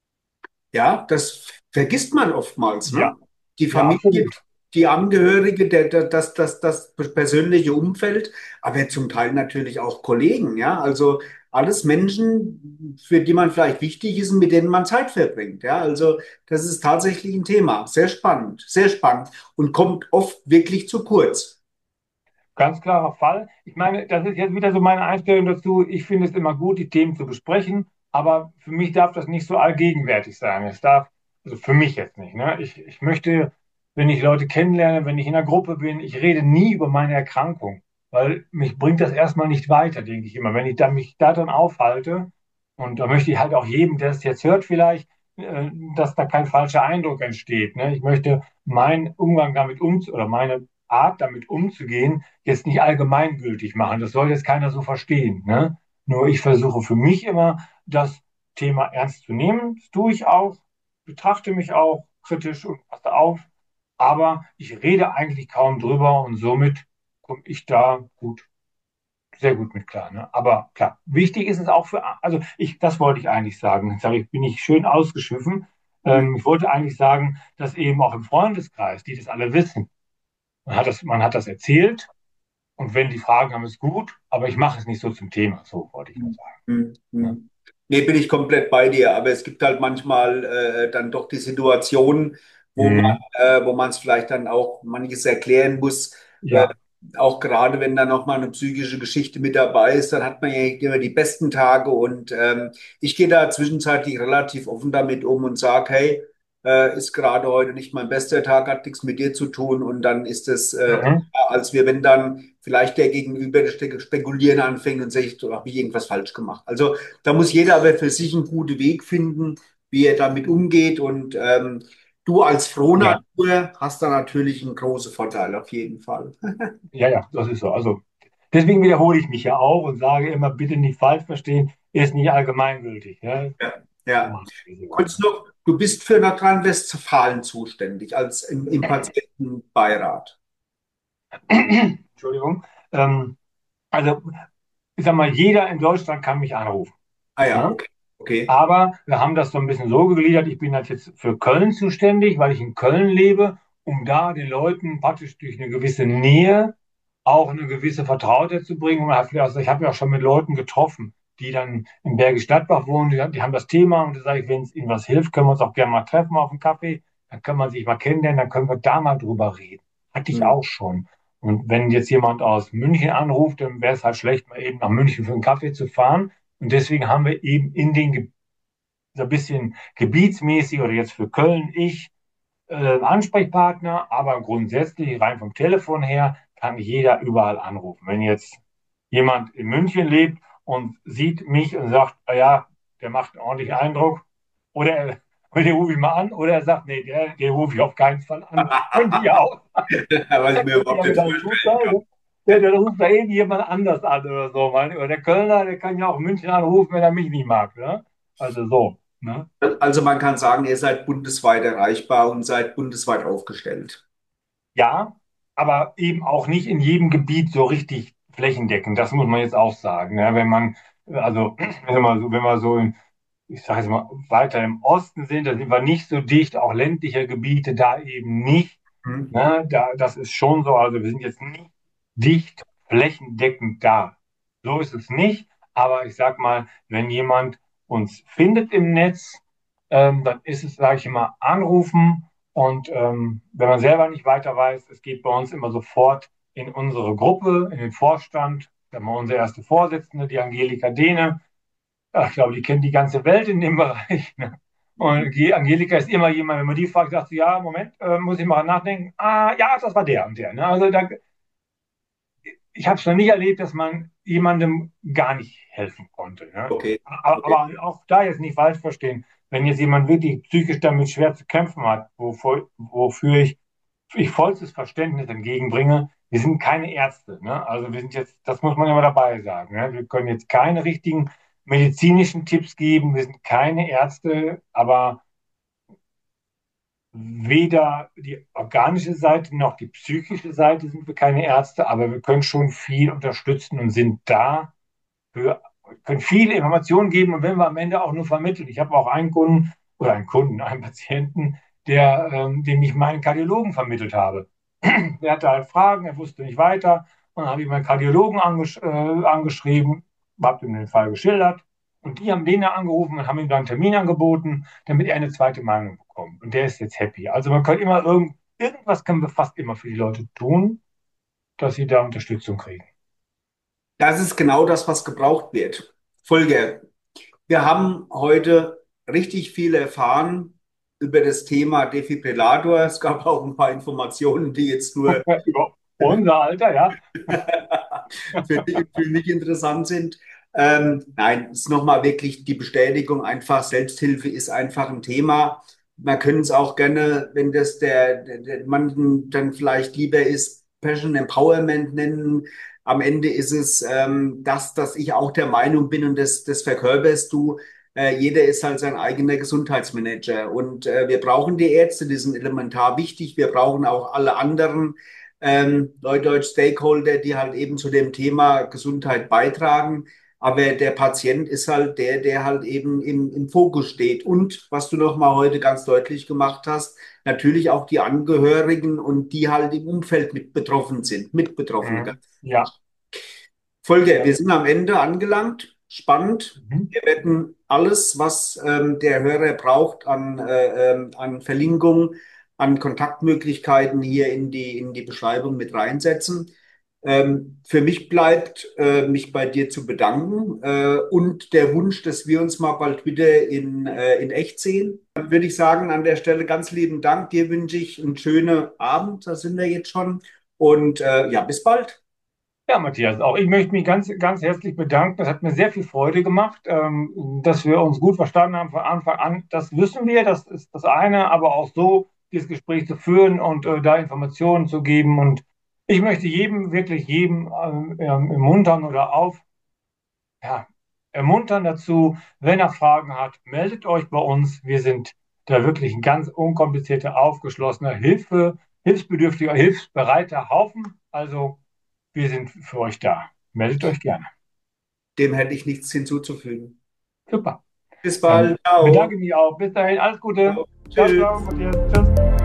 Ja, das vergisst man oftmals, Ja, ne? Die ja, Familie, absolut. die Angehörige, der, der, das, das, das persönliche Umfeld, aber zum Teil natürlich auch Kollegen, ja? Also alles Menschen, für die man vielleicht wichtig ist und mit denen man Zeit verbringt, ja? Also das ist tatsächlich ein Thema. Sehr spannend, sehr spannend und kommt oft wirklich zu kurz. Ganz klarer Fall. Ich meine, das ist jetzt wieder so meine Einstellung dazu. Ich finde es immer gut, die Themen zu besprechen, aber für mich darf das nicht so allgegenwärtig sein. Es darf, also für mich jetzt nicht. Ne? Ich, ich möchte, wenn ich Leute kennenlerne, wenn ich in einer Gruppe bin, ich rede nie über meine Erkrankung, weil mich bringt das erstmal nicht weiter, denke ich immer. Wenn ich da, mich da drin aufhalte, und da möchte ich halt auch jedem, der es jetzt hört, vielleicht, äh, dass da kein falscher Eindruck entsteht. Ne? Ich möchte meinen Umgang damit um oder meine Art damit umzugehen, jetzt nicht allgemeingültig machen. Das soll jetzt keiner so verstehen. Ne? Nur ich versuche für mich immer, das Thema ernst zu nehmen. Das tue ich auch, betrachte mich auch kritisch und passe auf. Aber ich rede eigentlich kaum drüber und somit komme ich da gut, sehr gut mit klar. Ne? Aber klar, wichtig ist es auch für, also ich, das wollte ich eigentlich sagen. Jetzt habe ich, bin ich schön ausgeschiffen. Hm. Ähm, ich wollte eigentlich sagen, dass eben auch im Freundeskreis, die das alle wissen, man hat das, man hat das erzählt und wenn die Fragen haben, ist gut, aber ich mache es nicht so zum Thema. So wollte ich nur Hm, sagen. hm, Ne? hm. Nee, bin ich komplett bei dir, aber es gibt halt manchmal äh, dann doch die Situation, wo man Mhm. äh, wo man es vielleicht dann auch manches erklären muss. Äh, Ja, auch gerade wenn da noch mal eine psychische Geschichte mit dabei ist, dann hat man ja nicht immer die besten Tage und ähm, ich gehe da zwischenzeitlich relativ offen damit um und sage, hey, äh, ist gerade heute nicht mein bester Tag, hat nichts mit dir zu tun und dann ist es äh, mhm. als wir, wenn dann vielleicht der Gegenüber das spekulieren anfängt und sagt, so, habe ich irgendwas falsch gemacht. Also da muss jeder aber für sich einen guten Weg finden, wie er damit umgeht. Und ähm, du als Ja, Frohnatur hast da natürlich einen großen Vorteil auf jeden Fall. ja, ja, das ist so. Also deswegen wiederhole ich mich ja auch und sage immer, bitte nicht falsch verstehen. ist nicht allgemeingültig. Ne? Ja, So ja. machen wir diese Kurz Sachen. noch, du bist für Nordrhein-Westfalen zuständig, als im, im Patientenbeirat. Entschuldigung. Ähm, also, ich sag mal, jeder in Deutschland kann mich anrufen. Ah ja, Ne? okay. Okay. Aber wir haben das so ein bisschen so gegliedert. Ich bin halt jetzt für Köln zuständig, weil ich in Köln lebe, um da den Leuten praktisch durch eine gewisse Nähe auch eine gewisse Vertrautheit zu bringen. Und man hat vielleicht, also ich habe ja auch schon mit Leuten getroffen, die dann in Bergisch Gladbach wohnen, die, die haben das Thema und da sage ich, wenn es ihnen was hilft, können wir uns auch gerne mal treffen auf einen Kaffee. Dann kann man sich mal kennenlernen, dann können wir da mal drüber reden. Hatte ich Hm. auch schon. Und wenn jetzt jemand aus München anruft, dann wäre es halt schlecht, mal eben nach München für einen Kaffee zu fahren. Und deswegen haben wir eben in den so ein bisschen gebietsmäßig oder jetzt für Köln ich äh, Ansprechpartner, aber grundsätzlich rein vom Telefon her kann jeder überall anrufen. Wenn jetzt jemand in München lebt und sieht mich und sagt, ah ja, der macht einen ordentlichen Eindruck, oder er, oder den rufe ich mal an, oder er sagt, nee, der, den rufe ich auf keinen Fall an. Könnte ja auch, Was ich mir könnte überhaupt ja nicht wieder ein vorstellen Zufall, kann. ne? Der, der ruft da eben jemand anders an oder so. Oder der Kölner, der kann ja auch München anrufen, wenn er mich nicht mag. Ne? Also so. Ne? Also man kann sagen, ihr seid bundesweit erreichbar und seid bundesweit aufgestellt. Ja, aber eben auch nicht in jedem Gebiet so richtig flächendeckend. Das muss man jetzt auch sagen. Ja, wenn man, also, wenn wir so, wenn wir so in, ich sage jetzt mal, weiter im Osten sind, da sind wir nicht so dicht, auch ländliche Gebiete da eben nicht. Hm. Ne, da, das ist schon so, also wir sind jetzt nicht dicht flächendeckend da. So ist es nicht, aber ich sag mal, wenn jemand uns findet im Netz, ähm, dann ist es, sage ich immer, anrufen und ähm, wenn man selber nicht weiter weiß, es geht bei uns immer sofort in unsere Gruppe, in den Vorstand. Da haben wir unsere erste Vorsitzende, die Angelika Dehne. Ach, ich glaube, die kennt die ganze Welt in dem Bereich. Ne? Und die Angelika ist immer jemand, wenn man die fragt, sagt sie, ja, Moment, äh, muss ich mal nachdenken. Ah, ja, das war der und der. Ne? Also da, ich habe es noch nie erlebt, dass man jemandem gar nicht helfen konnte. Ne? Okay, Aber, okay. aber auch da jetzt nicht falsch verstehen. Wenn jetzt jemand wirklich psychisch damit schwer zu kämpfen hat, wofür, wofür ich, ich vollstes Verständnis entgegenbringe, wir sind keine Ärzte. Ne? Also wir sind jetzt, das muss man immer dabei sagen. Ne? Wir können jetzt keine richtigen medizinischen Tipps geben. Wir sind keine Ärzte, aber weder die organische Seite noch die psychische Seite sind wir keine Ärzte, aber wir können schon viel unterstützen und sind da für, können viele Informationen geben und wenn wir am Ende auch nur vermitteln. Ich habe auch einen Kunden oder einen Kunden, einen Patienten, der, ähm, dem ich meinen Kardiologen vermittelt habe. Der hatte halt Fragen, er wusste nicht weiter und dann habe ich meinen Kardiologen angesch äh, angeschrieben, habe ihm den Fall geschildert und die haben den dann angerufen und haben ihm dann einen Termin angeboten, damit er eine zweite Meinung bekommt. Und der ist jetzt happy. Also man kann immer irgend, irgendwas können wir fast immer für die Leute tun, dass sie da Unterstützung kriegen. Das ist genau das, was gebraucht wird. Folge. Wir haben heute richtig viel erfahren über das Thema Defibrillator. Es gab auch ein paar Informationen, die jetzt nur Über unser Alter, ja. für dich, für mich interessant sind. Ähm, nein, es ist nochmal wirklich die Bestätigung, einfach Selbsthilfe ist einfach ein Thema. Man könnte es auch gerne, wenn das der, der, der manchen dann vielleicht lieber ist, Passion Empowerment nennen. Am Ende ist es ähm, das, dass ich auch der Meinung bin und das, das verkörperst du. Äh, jeder ist halt sein eigener Gesundheitsmanager und äh, wir brauchen die Ärzte, die sind elementar wichtig. Wir brauchen auch alle anderen ähm, Neudeutsch Stakeholder, die halt eben zu dem Thema Gesundheit beitragen. Aber der Patient ist halt der, der halt eben im, im Fokus steht. Und was du noch mal heute ganz deutlich gemacht hast, natürlich auch die Angehörigen und die halt im Umfeld mit betroffen sind, mit betroffen. Mhm. Ja. Folge, Ja. wir sind am Ende angelangt. Spannend. Mhm. Wir werden alles, was ähm, der Hörer braucht an, äh, ähm, an Verlinkung, an Kontaktmöglichkeiten hier in die, in die Beschreibung mit reinsetzen. Ähm, für mich bleibt, äh, mich bei dir zu bedanken äh, und der Wunsch, dass wir uns mal bald wieder in, äh, in echt sehen. Dann würde ich sagen, an der Stelle ganz lieben Dank. Dir wünsche ich einen schönen Abend, da sind wir jetzt schon. Und äh, ja, bis bald. Ja, Matthias, auch ich möchte mich ganz, ganz herzlich bedanken. Das hat mir sehr viel Freude gemacht, ähm, dass wir uns gut verstanden haben von Anfang an. Das wissen wir, das ist das eine, aber auch so dieses Gespräch zu führen und äh, da Informationen zu geben. Und ich möchte jedem, wirklich jedem ähm, ähm, ermuntern oder auf, ja, ermuntern dazu. Wenn er Fragen hat, meldet euch bei uns. Wir sind da wirklich ein ganz unkomplizierter, aufgeschlossener, Hilfe, hilfsbedürftiger, hilfsbereiter Haufen. Also wir sind für euch da. Meldet euch gerne. Dem hätte ich nichts hinzuzufügen. Super. Bis Dann bald. Ciao. bedanke ich mich auch. Bis dahin, alles Gute. Ciao. Ciao, ciao, Tschüss. Matthias. Tschüss.